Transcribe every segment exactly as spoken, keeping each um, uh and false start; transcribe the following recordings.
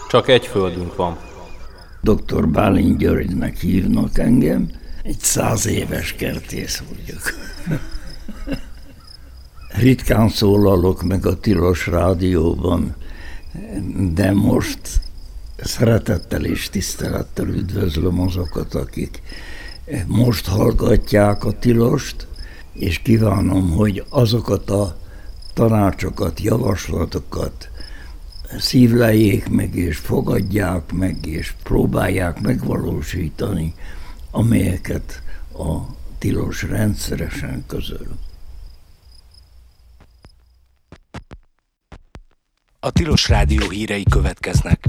Csak egy földünk van. doktor Bálint Györgynek hívnak engem, egy száz éves kertész vagyok. Ritkán szólalok meg a Tilos Rádióban, de most szeretettel és tisztelettel üdvözlöm azokat, akik most hallgatják a Tilost, és kívánom, hogy azokat a tanácsokat, javaslatokat szívleljék meg, és fogadják meg, és próbálják megvalósítani, amelyeket a Tilos rendszeresen közöl. A Tilos Rádió hírei következnek.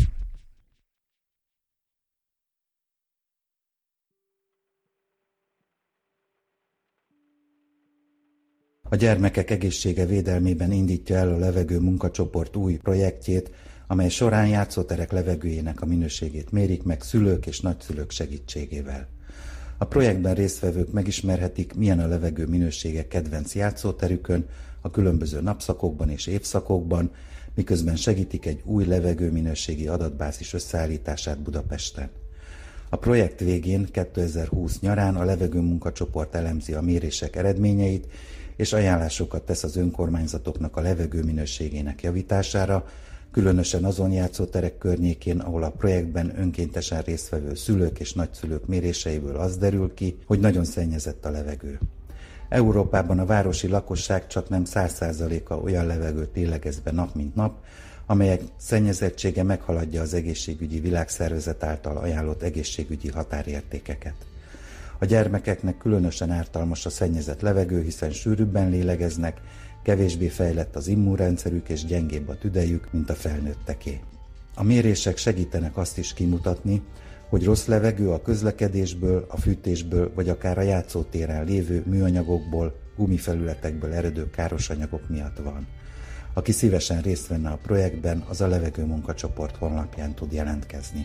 A gyermekek egészsége védelmében indítja el a Levegő Munkacsoport új projektjét, amely során játszóterek levegőjének a minőségét mérik meg szülők és nagyszülők segítségével. A projektben résztvevők megismerhetik, milyen a levegő minősége kedvenc játszóterükön, a különböző napszakokban és évszakokban, miközben segítik egy új levegőminőségi adatbázis összeállítását Budapesten. A projekt végén kétezer-húsz nyarán a Levegő Munkacsoport elemzi a mérések eredményeit, és ajánlásokat tesz az önkormányzatoknak a levegő minőségének javítására, különösen azon játszóterek környékén, ahol a projektben önkéntesen résztvevő szülők és nagyszülők méréseiből az derül ki, hogy nagyon szennyezett a levegő. Európában a városi lakosság csaknem száz százaléka olyan levegőt lélegez be nap mint nap, amelyek szennyezettsége meghaladja az egészségügyi világszervezet által ajánlott egészségügyi határértékeket. A gyermekeknek különösen ártalmas a szennyezett levegő, hiszen sűrűbben lélegeznek, kevésbé fejlett az immunrendszerük és gyengébb a tüdejük, mint a felnőtteké. A mérések segítenek azt is kimutatni, hogy rossz levegő a közlekedésből, a fűtésből vagy akár a játszótéren lévő műanyagokból, gumifelületekből eredő káros anyagok miatt van. Aki szívesen részt venne a projektben, az a Levegő Munkacsoport honlapján tud jelentkezni.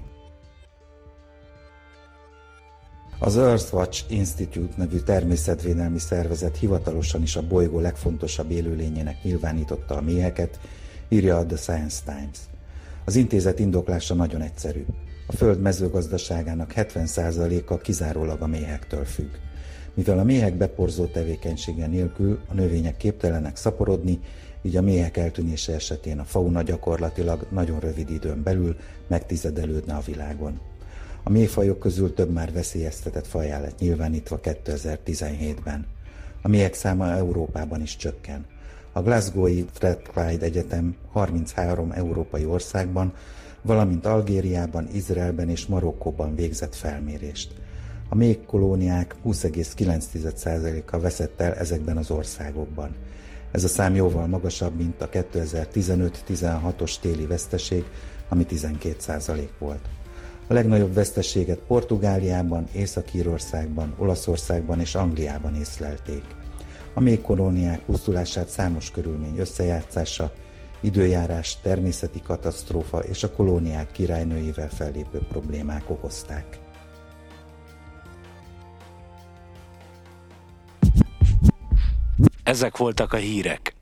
Az Earthwatch Institute nevű természetvédelmi szervezet hivatalosan is a bolygó legfontosabb élőlényének nyilvánította a méheket, írja a The Science Times. Az intézet indoklása nagyon egyszerű. A Föld mezőgazdaságának hetven százaléka kizárólag a méhektől függ. Mivel a méhek beporzó tevékenysége nélkül a növények képtelenek szaporodni, így a méhek eltűnése esetén a fauna gyakorlatilag nagyon rövid időn belül megtizedelődne a világon. A méhfajok közül több már veszélyeztetett fajjá lett nyilvánítva kétezer-tizenhétben. A méhek száma Európában is csökken. A Glasgow-i Fred Clyde Egyetem harminchárom európai országban, valamint Algériában, Izraelben és Marokkóban végzett felmérést. A méhkolóniák húsz egész kilenc százaléka veszett el ezekben az országokban. Ez a szám jóval magasabb, mint a kétezer-tizenöt-tizenhatos téli veszteség, ami tizenkét százalék volt. A legnagyobb veszteséget Portugáliában, Észak-Írországban, Olaszországban és Angliában észlelték. A méhkolóniák pusztulását számos körülmény összejátszása, időjárás, természeti katasztrófa és a kolóniák királynőjével fellépő problémák okozták. Ezek voltak a hírek.